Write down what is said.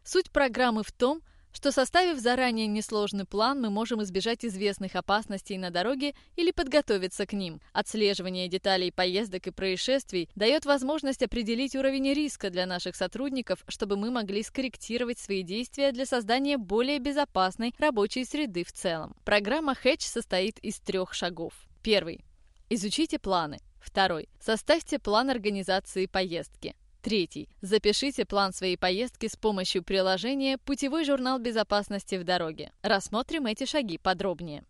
Суть программы в том, что, составив заранее несложный план, мы можем избежать известных опасностей на дороге или подготовиться к ним. Отслеживание деталей поездок и происшествий дает возможность определить уровень риска для наших сотрудников, чтобы мы могли скорректировать свои действия для создания более безопасной рабочей среды в целом. Программа Hatch состоит из 3 шагов. Первый. Изучите планы. Второй. Составьте план организации поездки. Третий. Запишите план своей поездки с помощью приложения «Путевой журнал безопасности в дороге». Рассмотрим эти шаги подробнее.